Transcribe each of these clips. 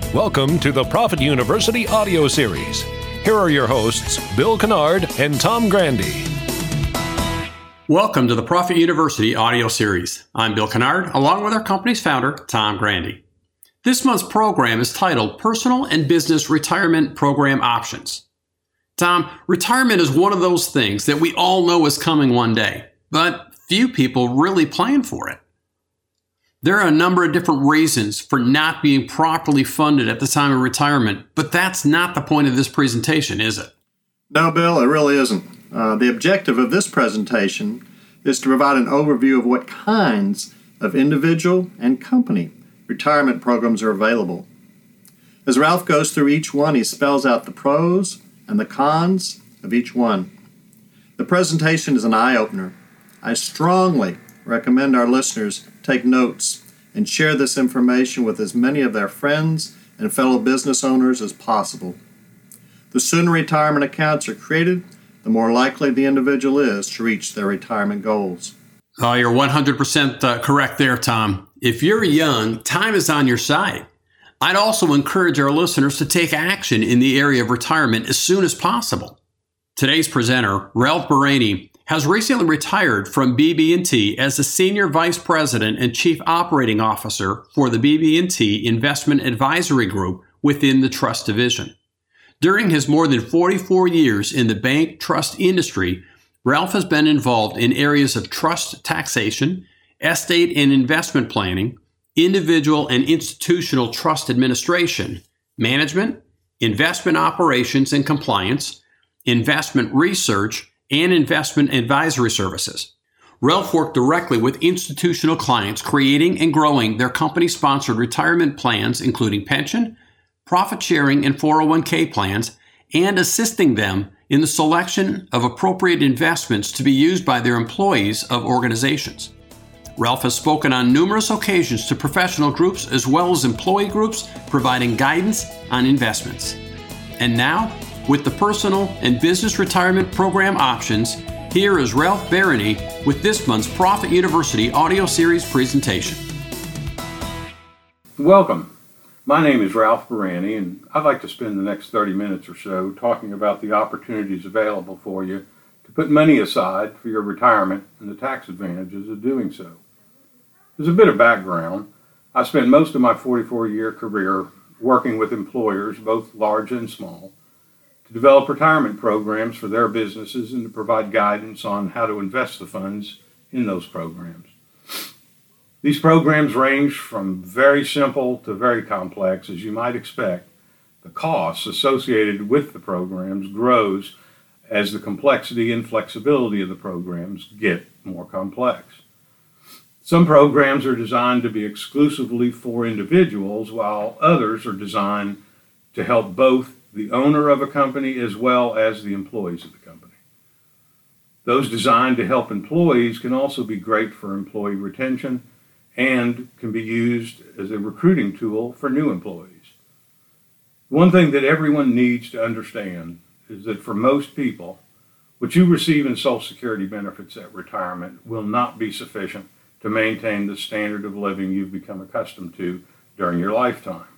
Welcome to the Profit University audio series. Here are your hosts, Bill Kennard and Tom Grandy. Welcome to the Profit University audio series. I'm Bill Kennard, along with our company's founder, Tom Grandy. This month's program is titled Personal and Business Retirement Program Options. Tom, retirement is one of those things that we all know is coming one day, but few people really plan for it. There are a number of different reasons for not being properly funded at the time of retirement, but that's not the point of this presentation, is it? No, Bill, it really isn't. The objective of this presentation is to provide an overview of what kinds of individual and company retirement programs are available. As Ralph goes through each one, he spells out the pros and the cons of each one. The presentation is an eye-opener. I strongly recommend our listeners take notes and share this information with as many of their friends and fellow business owners as possible. The sooner retirement accounts are created, the more likely the individual is to reach their retirement goals. Oh, you're 100% correct there, Tom. If you're young, time is on your side. I'd also encourage our listeners to take action in the area of retirement as soon as possible. Today's presenter, Ralph Barani, has recently retired from BB&T as the Senior Vice President and Chief Operating Officer for the BB&T Investment Advisory Group within the Trust Division. During his more than 44 years in the bank trust industry, Ralph has been involved in areas of trust taxation, estate and investment planning, individual and institutional trust administration, management, investment operations and compliance, investment research, and investment advisory services. Ralph worked directly with institutional clients creating and growing their company-sponsored retirement plans, including pension, profit sharing, and 401k plans, and assisting them in the selection of appropriate investments to be used by their employees of organizations. Ralph has spoken on numerous occasions to professional groups as well as employee groups, providing guidance on investments. And now, with the personal and business retirement program options, here is Ralph Barani with this month's Profit University audio series presentation. Welcome. My name is Ralph Barani, and I'd like to spend the next 30 minutes or so talking about the opportunities available for you to put money aside for your retirement and the tax advantages of doing so. As a bit of background, I spent most of my 44-year career working with employers, both large and small, to develop retirement programs for their businesses and to provide guidance on how to invest the funds in those programs. These programs range from very simple to very complex. As you might expect, the costs associated with the programs grows as the complexity and flexibility of the programs get more complex. Some programs are designed to be exclusively for individuals, while others are designed to help both the owner of a company as well as the employees of the company. Those designed to help employees can also be great for employee retention and can be used as a recruiting tool for new employees. One thing that everyone needs to understand is that for most people, what you receive in Social Security benefits at retirement will not be sufficient to maintain the standard of living you've become accustomed to during your lifetime.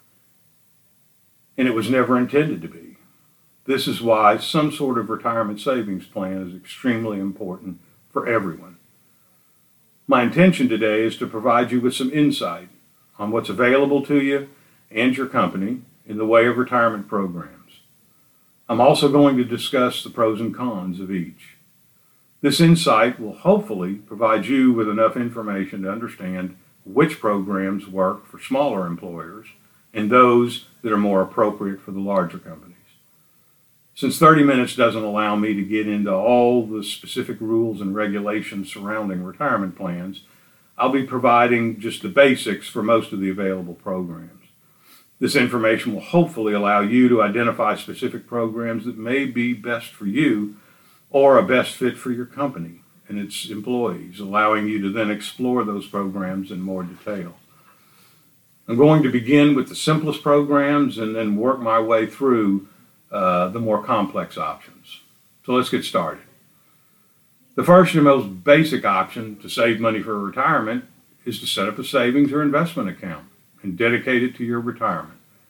And it was never intended to be. This is why some sort of retirement savings plan is extremely important for everyone. My intention today is to provide you with some insight on what's available to you and your company in the way of retirement programs. I'm also going to discuss the pros and cons of each. This insight will hopefully provide you with enough information to understand which programs work for smaller employers and those that are more appropriate for the larger companies. Since 30 minutes doesn't allow me to get into all the specific rules and regulations surrounding retirement plans, I'll be providing just the basics for most of the available programs. This information will hopefully allow you to identify specific programs that may be best for you or a best fit for your company and its employees, allowing you to then explore those programs in more detail. I'm going to begin with the simplest programs and then work my way through the more complex options. So let's get started. The first and most basic option to save money for retirement is to set up a savings or investment account and dedicate it to your retirement.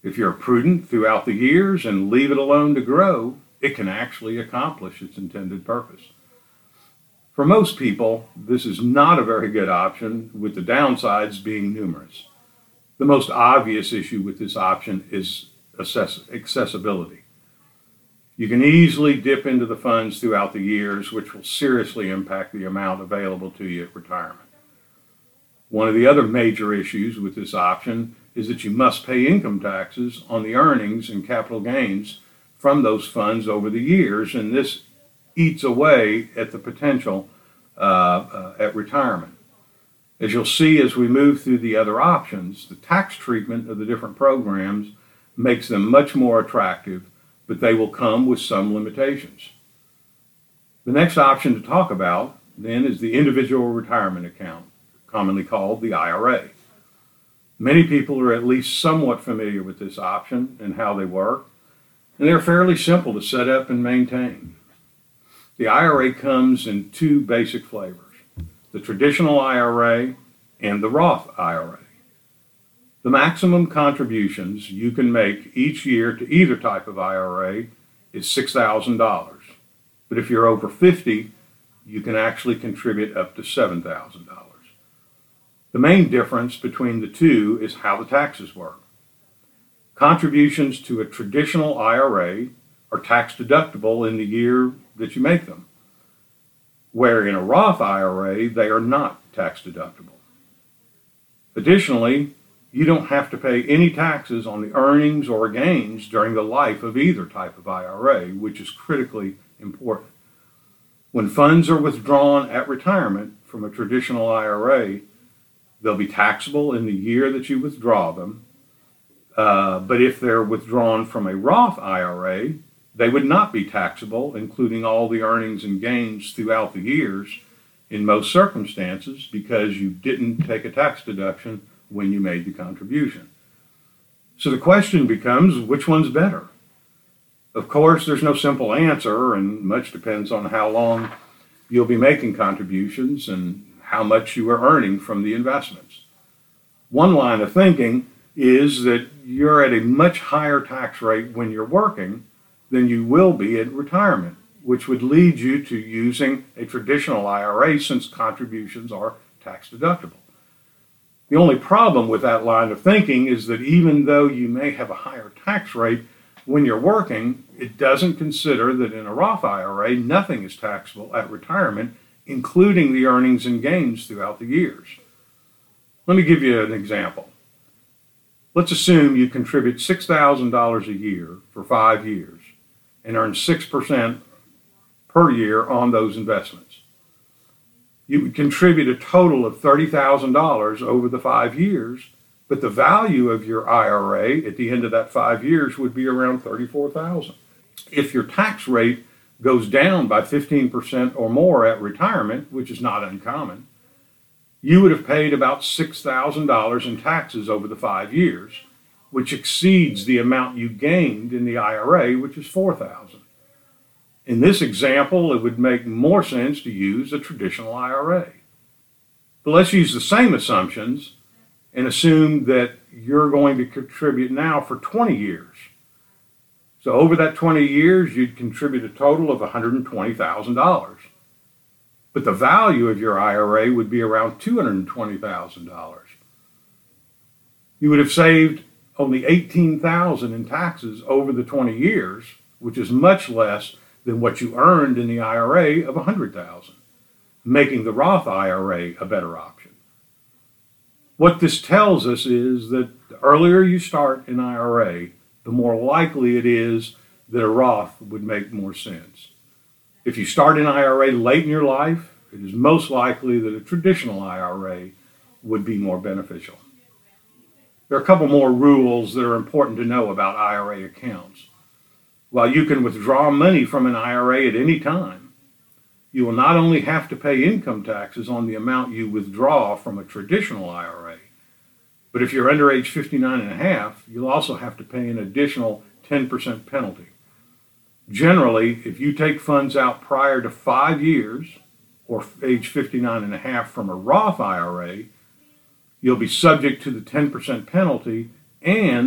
If you're prudent throughout the years and leave it alone to grow, it can actually accomplish its intended purpose. For most people, this is not a very good option, with the downsides being numerous. The most obvious issue with this option is accessibility. You can easily dip into the funds throughout the years, which will seriously impact the amount available to you at retirement. One of the other major issues with this option is that you must pay income taxes on the earnings and capital gains from those funds over the years, and this eats away at the potential at retirement. As you'll see as we move through the other options, the tax treatment of the different programs makes them much more attractive, but they will come with some limitations. The next option to talk about then is the individual retirement account, commonly called the IRA. Many people are at least somewhat familiar with this option and how they work, and they're fairly simple to set up and maintain. The IRA comes in two basic flavors: the traditional IRA and the Roth IRA. The maximum contributions you can make each year to either type of IRA is $6,000. But if you're over 50, you can actually contribute up to $7,000. The main difference between the two is how the taxes work. Contributions to a traditional IRA are tax deductible in the year that you make them, where in a Roth IRA, they are not tax deductible. Additionally, you don't have to pay any taxes on the earnings or gains during the life of either type of IRA, which is critically important. When funds are withdrawn at retirement from a traditional IRA, they'll be taxable in the year that you withdraw them. But if they're withdrawn from a Roth IRA, they would not be taxable, including all the earnings and gains throughout the years in most circumstances, because you didn't take a tax deduction when you made the contribution. So the question becomes, which one's better? Of course, there's no simple answer, and much depends on how long you'll be making contributions and how much you are earning from the investments. One line of thinking is that you're at a much higher tax rate when you're working than you will be at retirement, which would lead you to using a traditional IRA since contributions are tax deductible. The only problem with that line of thinking is that even though you may have a higher tax rate when you're working, it doesn't consider that in a Roth IRA, nothing is taxable at retirement, including the earnings and gains throughout the years. Let me give you an example. Let's assume you contribute $6,000 a year for 5 years and earn 6% per year on those investments. You would contribute a total of $30,000 over the 5 years, but the value of your IRA at the end of that 5 years would be around $34,000. If your tax rate goes down by 15% or more at retirement, which is not uncommon, you would have paid about $6,000 in taxes over the 5 years, which exceeds the amount you gained in the IRA, which is $4,000. In this example, it would make more sense to use a traditional IRA. But let's use the same assumptions and assume that you're going to contribute now for 20 years. So over that 20 years, you'd contribute a total of $120,000. But the value of your IRA would be around $220,000. You would have saved only $18,000 in taxes over the 20 years, which is much less than what you earned in the IRA of $100,000, making the Roth IRA a better option. What this tells us is that the earlier you start an IRA, the more likely it is that a Roth would make more sense. If you start an IRA late in your life, it is most likely that a traditional IRA would be more beneficial. There are a couple more rules that are important to know about IRA accounts. While you can withdraw money from an IRA at any time, you will not only have to pay income taxes on the amount you withdraw from a traditional IRA, but if you're under age 59 and a half, you'll also have to pay an additional 10% penalty. Generally, if you take funds out prior to 5 years or age 59 and a half from a Roth IRA, you'll be subject to the 10% penalty, and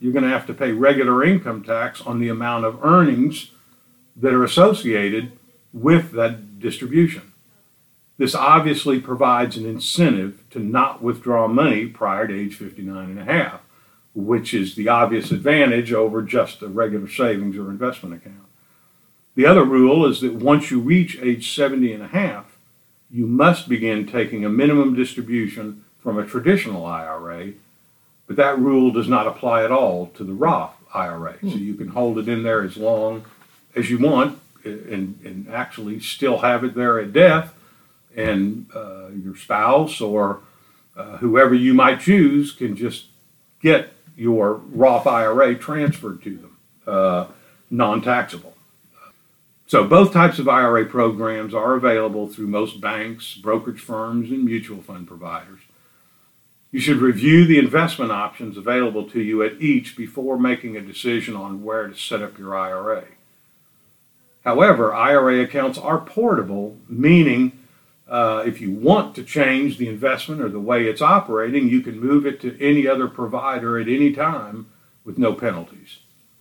you're going to have to pay regular income tax on the amount of earnings that are associated with that distribution. This obviously provides an incentive to not withdraw money prior to age 59 and a half, which is the obvious advantage over just a regular savings or investment account. The other rule is that once you reach age 70 and a half, you must begin taking a minimum distribution from a traditional IRA, but that rule does not apply at all to the Roth IRA. So you can hold it in there as long as you want and actually still have it there at death, and your spouse or whoever you might choose can just get your Roth IRA transferred to them, non-taxable. So both types of IRA programs are available through most banks, brokerage firms, and mutual fund providers. You should review the investment options available to you at each before making a decision on where to set up your IRA. However, IRA accounts are portable, meaning if you want to change the investment or the way it's operating, you can move it to any other provider at any time with no penalties.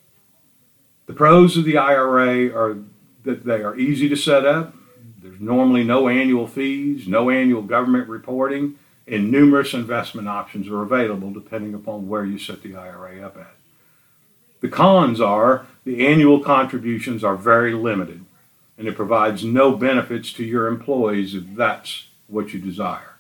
The pros of the IRA are that they are easy to set up. There's normally no annual fees, no annual government reporting, and numerous investment options are available depending upon where you set the IRA up at. The cons are the annual contributions are very limited, and it provides no benefits to your employees if that's what you desire.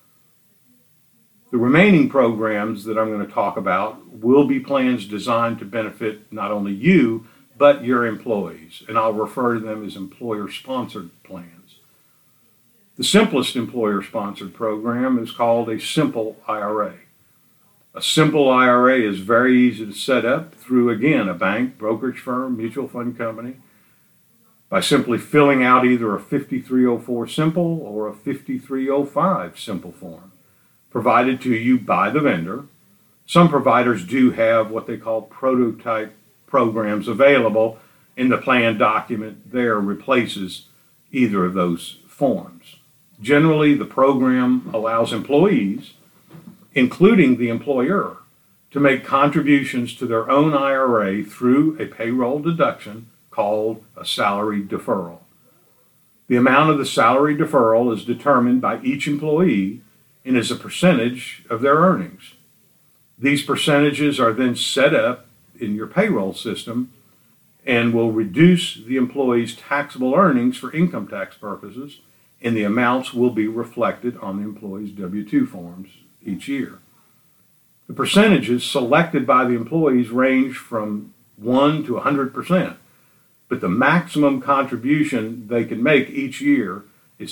The remaining programs that I'm going to talk about will be plans designed to benefit not only you, but your employees, and I'll refer to them as employer-sponsored plans. The simplest employer-sponsored program is called a simple IRA. A simple IRA is very easy to set up through, again, a bank, brokerage firm, mutual fund company, by simply filling out either a 5304 simple or a 5305 simple form, provided to you by the vendor. Some providers do have what they call prototype programs available, and the plan document there replaces either of those forms. Generally, the program allows employees, including the employer, to make contributions to their own IRA through a payroll deduction called a salary deferral. The amount of the salary deferral is determined by each employee and is a percentage of their earnings. These percentages are then set up in your payroll system and will reduce the employee's taxable earnings for income tax purposes, and the amounts will be reflected on the employee's W-2 forms each year. The percentages selected by the employees range from 1 to 100%, but the maximum contribution they can make each year is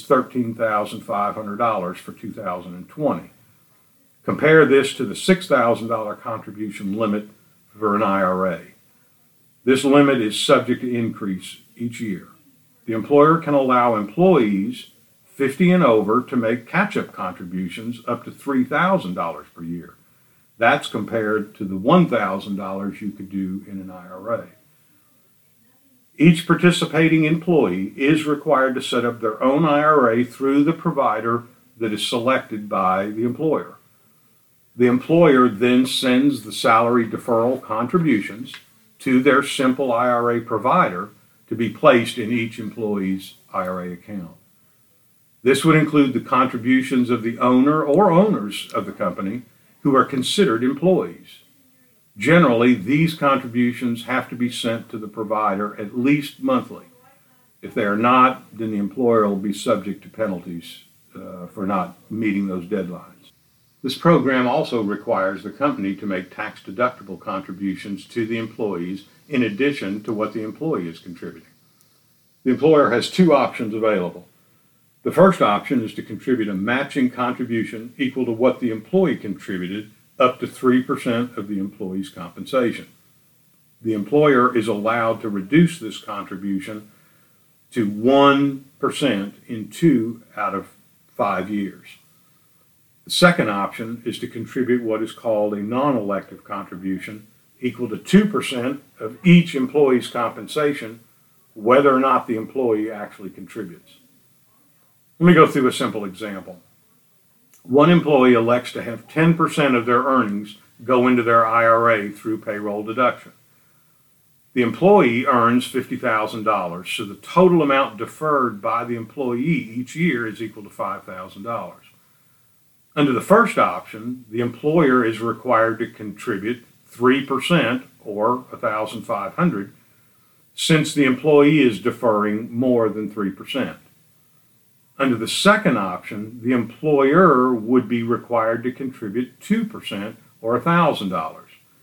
$13,500 for 2020. Compare this to the $6,000 contribution limit for an IRA. This limit is subject to increase each year. The employer can allow employees 50 and over to make catch-up contributions up to $3,000 per year. That's compared to the $1,000 you could do in an IRA. Each participating employee is required to set up their own IRA through the provider that is selected by the employer. The employer then sends the salary deferral contributions to their simple IRA provider to be placed in each employee's IRA account. This would include the contributions of the owner or owners of the company who are considered employees. Generally, these contributions have to be sent to the provider at least monthly. If they are not, then the employer will be subject to penalties for not meeting those deadlines. This program also requires the company to make tax-deductible contributions to the employees in addition to what the employee is contributing. The employer has two options available. The first option is to contribute a matching contribution equal to what the employee contributed up to 3% of the employee's compensation. The employer is allowed to reduce this contribution to 1% in 2 out of 5 years. The second option is to contribute what is called a non-elective contribution equal to 2% of each employee's compensation, whether or not the employee actually contributes. Let me go through a simple example. one employee elects to have 10% of their earnings go into their IRA through payroll deduction. The employee earns $50,000, so the total amount deferred by the employee each year is equal to $5,000. Under the first option, the employer is required to contribute 3% or $1,500 since the employee is deferring more than 3%. Under the second option, the employer would be required to contribute 2% or $1,000.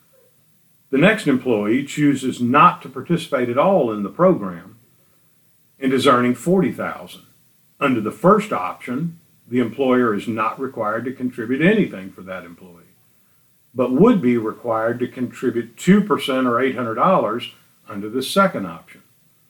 The next employee chooses not to participate at all in the program and is earning $40,000. Under the first option, the employer is not required to contribute anything for that employee, but would be required to contribute 2% or $800 under the second option.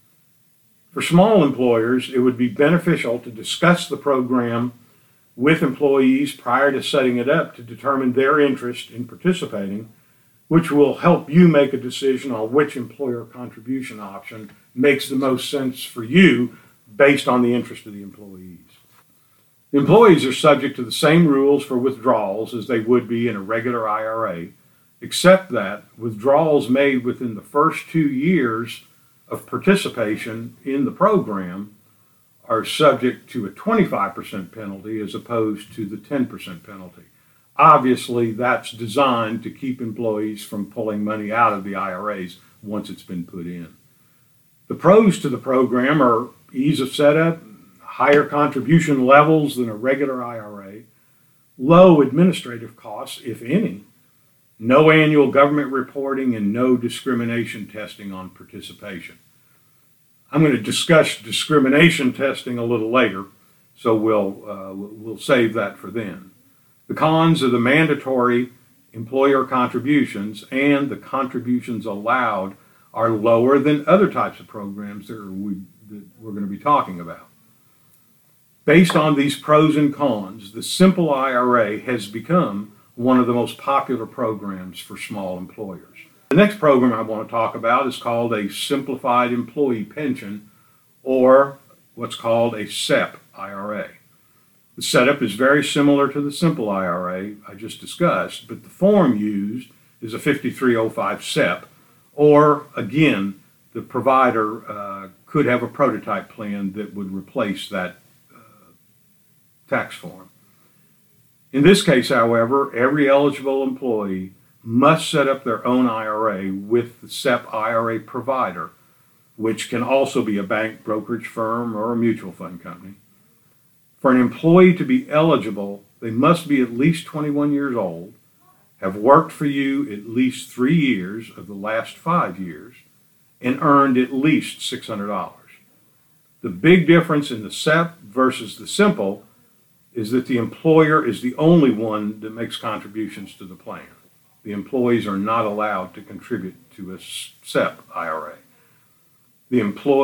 For small employers, it would be beneficial to discuss the program with employees prior to setting it up to determine their interest in participating, which will help you make a decision on which employer contribution option makes the most sense for you based on the interest of the employees. The employees are subject to the same rules for withdrawals as they would be in a regular IRA, except that withdrawals made within the first 2 years of participation in the program are subject to a 25% penalty as opposed to the 10% penalty. Obviously, that's designed to keep employees from pulling money out of the IRAs once it's been put in. The pros to the program are ease of setup, higher contribution levels than a regular IRA, low administrative costs, if any, no annual government reporting, and no discrimination testing on participation. I'm going to discuss discrimination testing a little later, so we'll save that for then. The cons of the mandatory employer contributions and the contributions allowed are lower than other types of programs that we're going to be talking about. Based on these pros and cons, the Simple IRA has become one of the most popular programs for small employers. The next program I want to talk about is called a Simplified Employee Pension, or what's called a SEP IRA. The setup is very similar to the Simple IRA I just discussed, but the form used is a 5305 SEP, or again, the provider could have a prototype plan that would replace that tax form. In this case, however, every eligible employee must set up their own IRA with the SEP IRA provider, which can also be a bank, brokerage firm, or a mutual fund company. For an employee to be eligible, they must be at least 21 years old, have worked for you at least 3 years of the last 5 years, and earned at least $600. The big difference in the SEP versus the Simple is that the employer is the only one that makes contributions to the plan. The employees are not allowed to contribute to a SEP IRA. The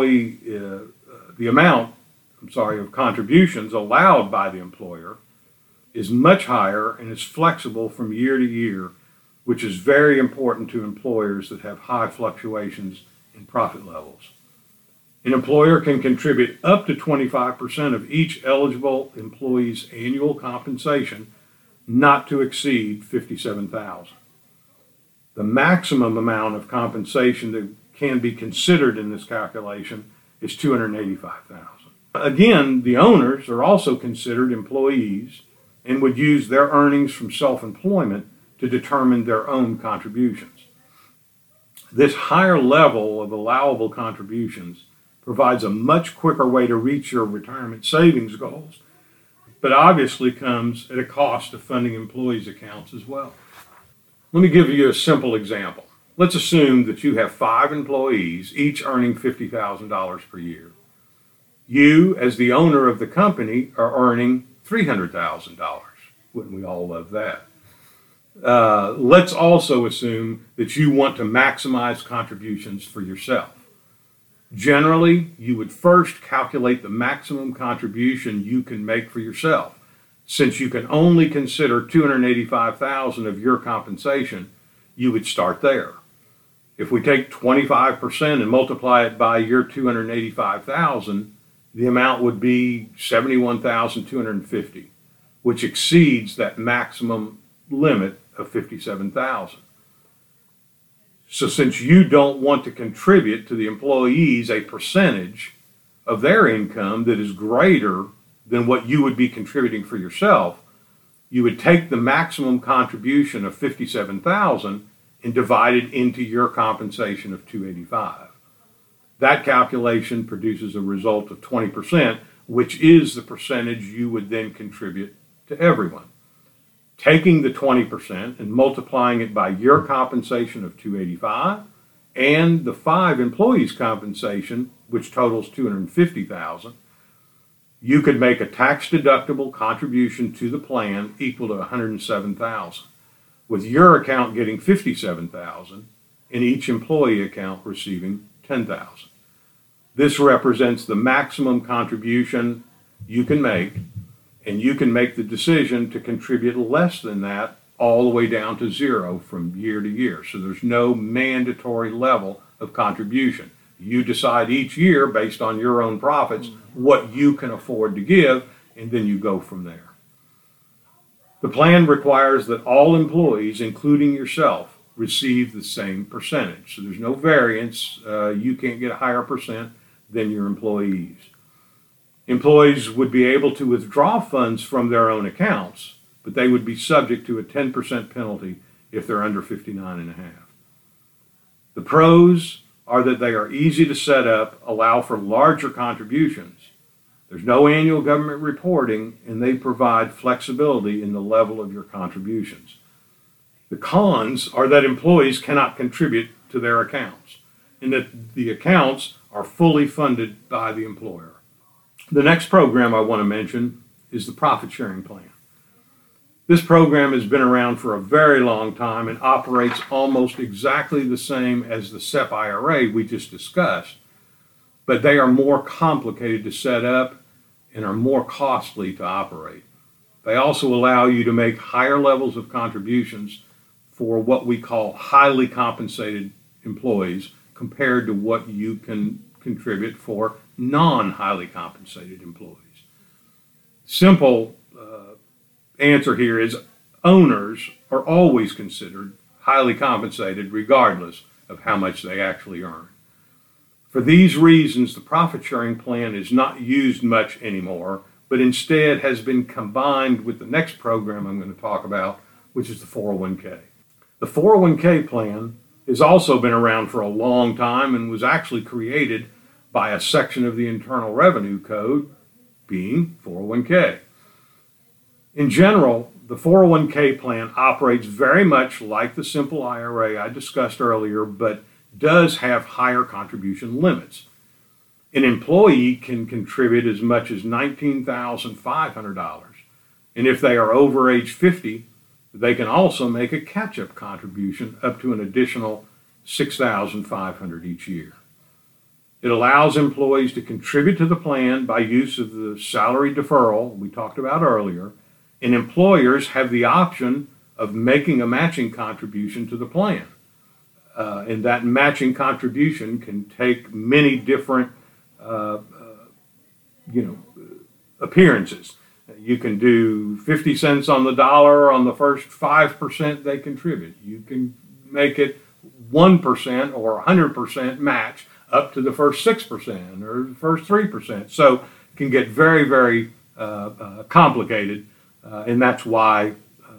amount of contributions allowed by the employer is much higher and is flexible from year to year, which is very important to employers that have high fluctuations in profit levels. An employer can contribute up to 25% of each eligible employee's annual compensation, not to exceed $57,000. The maximum amount of compensation that can be considered in this calculation is $285,000. Again, the owners are also considered employees and would use their earnings from self-employment to determine their own contributions. This higher level of allowable contributions provides a much quicker way to reach your retirement savings goals, but obviously comes at a cost of funding employees' accounts as well. Let me give you a simple example. Let's assume that you have 5 employees, each earning $50,000 per year. You, as the owner of the company, are earning $300,000. Wouldn't we all love that? Let's also assume that you want to maximize contributions for yourself. Generally, you would first calculate the maximum contribution you can make for yourself. Since you can only consider $285,000 of your compensation, you would start there. If we take 25% and multiply it by your $285,000, the amount would be $71,250, which exceeds that maximum limit of $57,000. So since you don't want to contribute to the employees a percentage of their income that is greater than what you would be contributing for yourself, you would take the maximum contribution of $57,000 and divide it into your compensation of $285,000. That calculation produces a result of 20%, which is the percentage you would then contribute to everyone. Taking the 20% and multiplying it by your compensation of $285,000 and the 5 employees' compensation, which totals $250,000, you could make a tax-deductible contribution to the plan equal to $107,000, with your account getting $57,000 and each employee account receiving $10,000. This represents the maximum contribution you can make, and you can make the decision to contribute less than that all the way down to zero from year to year. So there's no mandatory level of contribution. You decide each year based on your own profits what you can afford to give, and then you go from there. The plan requires that all employees, including yourself, receive the same percentage. So there's no variance. You can't get a higher percent than your employees. Employees would be able to withdraw funds from their own accounts, but they would be subject to a 10% penalty if they're under 59.5. The pros are that they are easy to set up, allow for larger contributions. There's no annual government reporting, and they provide flexibility in the level of your contributions. The cons are that employees cannot contribute to their accounts, and that the accounts are fully funded by the employer. The next program I want to mention is the profit sharing plan. This program has been around for a very long time and operates almost exactly the same as the SEP IRA we just discussed, but they are more complicated to set up and are more costly to operate. They also allow you to make higher levels of contributions for what we call highly compensated employees compared to what you can contribute for non-highly compensated employees. Simple answer here is owners are always considered highly compensated regardless of how much they actually earn. For these reasons, the profit sharing plan is not used much anymore, but instead has been combined with the next program I'm going to talk about, which is the 401k. The 401k plan has also been around for a long time and was actually created by a section of the Internal Revenue Code, being 401k. In general, the 401k plan operates very much like the simple IRA I discussed earlier, but does have higher contribution limits. An employee can contribute as much as $19,500, and if they are over age 50, they can also make a catch-up contribution up to an additional $6,500 each year. It allows employees to contribute to the plan by use of the salary deferral we talked about earlier, and employers have the option of making a matching contribution to the plan. And that matching contribution can take many different appearances. You can do 50 cents on the dollar on the first 5% they contribute. You can make it 1% or 100% match up to the first 6% or the first 3%. So it can get very, very complicated, and that's why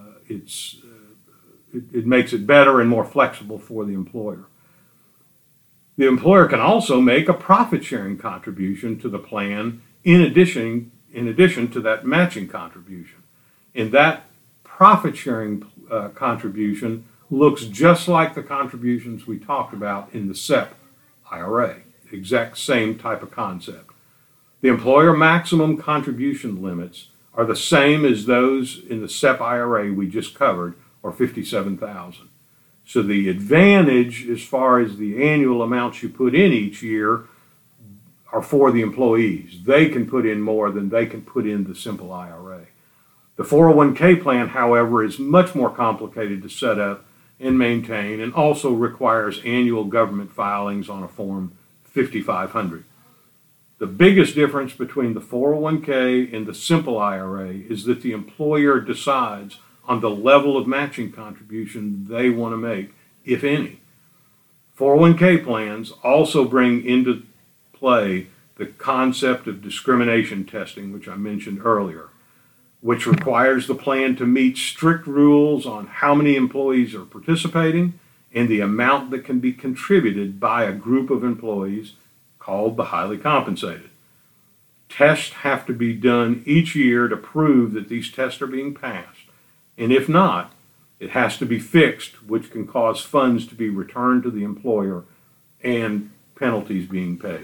it makes it better and more flexible for the employer. The employer can also make a profit-sharing contribution to the plan in addition to that matching contribution. And that profit-sharing contribution looks just like the contributions we talked about in the SEP IRA, the exact same type of concept. The employer maximum contribution limits are the same as those in the SEP IRA we just covered, or $57,000. So the advantage as far as the annual amounts you put in each year are for the employees. They can put in more than they can put in the simple IRA. The 401k plan, however, is much more complicated to set up and maintain, and also requires annual government filings on a Form 5500. The biggest difference between the 401k and the simple IRA is that the employer decides on the level of matching contribution they want to make, if any. 401k plans also bring into play the concept of discrimination testing, which I mentioned earlier, which requires the plan to meet strict rules on how many employees are participating and the amount that can be contributed by a group of employees called the highly compensated. Tests have to be done each year to prove that these tests are being passed, and if not, it has to be fixed, which can cause funds to be returned to the employer and penalties being paid.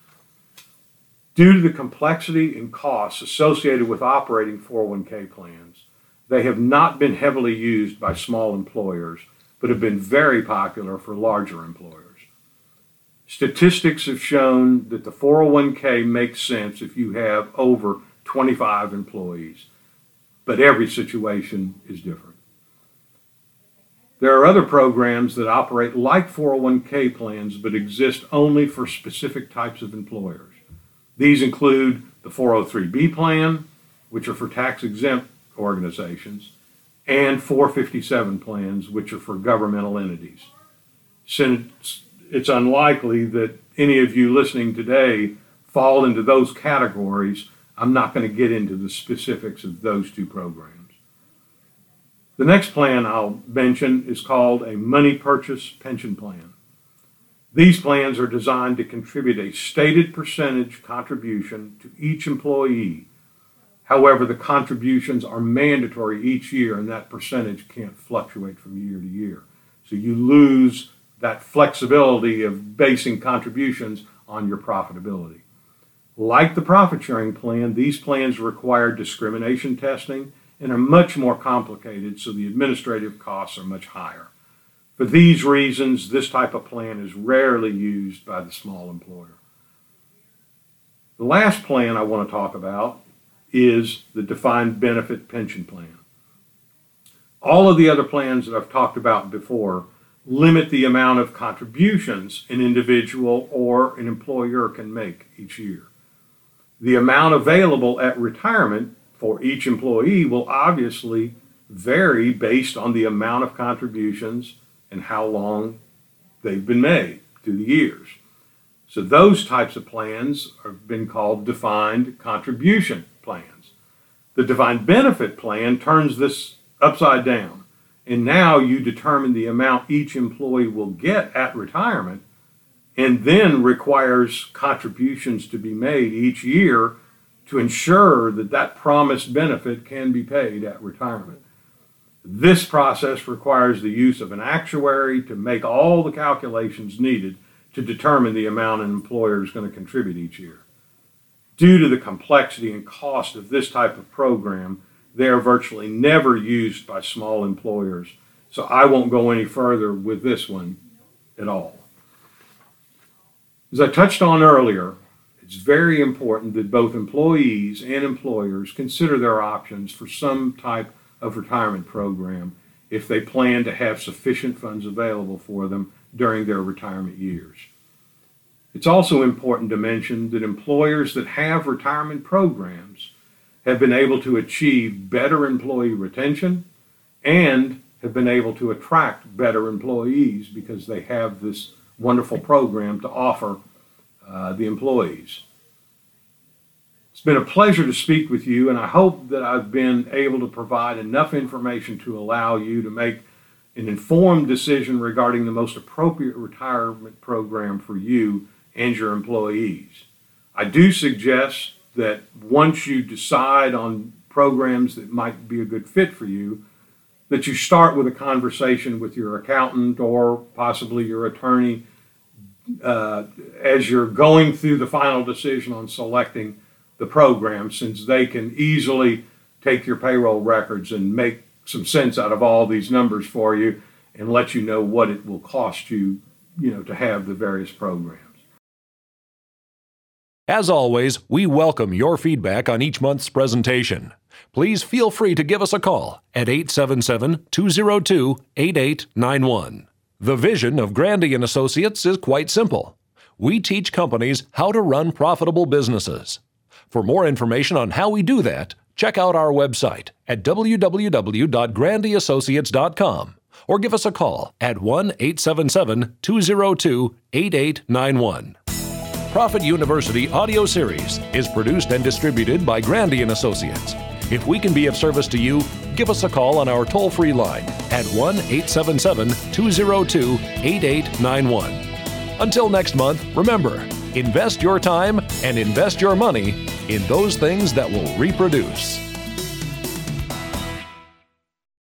Due to the complexity and costs associated with operating 401k plans, they have not been heavily used by small employers, but have been very popular for larger employers. Statistics have shown that the 401k makes sense if you have over 25 employees, but every situation is different. There are other programs that operate like 401k plans but exist only for specific types of employers. These include the 403b plan, which are for tax-exempt organizations, and 457 plans, which are for governmental entities. Since it's unlikely that any of you listening today fall into those categories, I'm not going to get into the specifics of those two programs. The next plan I'll mention is called a money purchase pension plan. These plans are designed to contribute a stated percentage contribution to each employee. However, the contributions are mandatory each year, and that percentage can't fluctuate from year to year. So you lose that flexibility of basing contributions on your profitability. Like the profit sharing plan, these plans require discrimination testing and are much more complicated, so the administrative costs are much higher. For these reasons, this type of plan is rarely used by the small employer. The last plan I want to talk about is the defined benefit pension plan. All of the other plans that I've talked about before limit the amount of contributions an individual or an employer can make each year. The amount available at retirement for each employee will obviously vary based on the amount of contributions and how long they've been made through the years. So those types of plans have been called defined contribution plans. The defined benefit plan turns this upside down. And now you determine the amount each employee will get at retirement and then requires contributions to be made each year to ensure that that promised benefit can be paid at retirement. This process requires the use of an actuary to make all the calculations needed to determine the amount an employer is going to contribute each year. Due to the complexity and cost of this type of program, they are virtually never used by small employers, so I won't go any further with this one at all. As I touched on earlier, it's very important that both employees and employers consider their options for some type of retirement program if they plan to have sufficient funds available for them during their retirement years. It's also important to mention that employers that have retirement programs have been able to achieve better employee retention and have been able to attract better employees because they have this wonderful program to offer the employees. It's been a pleasure to speak with you, and I hope that I've been able to provide enough information to allow you to make an informed decision regarding the most appropriate retirement program for you and your employees. I do suggest that once you decide on programs that might be a good fit for you, that you start with a conversation with your accountant or possibly your attorney as you're going through the final decision on selecting the program, since they can easily take your payroll records and make some sense out of all these numbers for you and let you know what it will cost you, to have the various programs. As always, we welcome your feedback on each month's presentation. Please feel free to give us a call at 877-202-8891. The vision of Grandy & Associates is quite simple. we teach companies how to run profitable businesses. For more information on how we do that, check out our website at www.grandyassociates.com or give us a call at 1-877-202-8891. Profit University audio series is produced and distributed by Grandy & Associates. If we can be of service to you, give us a call on our toll-free line at 1-877-202-8891. Until next month, remember, invest your time and invest your money in those things that will reproduce.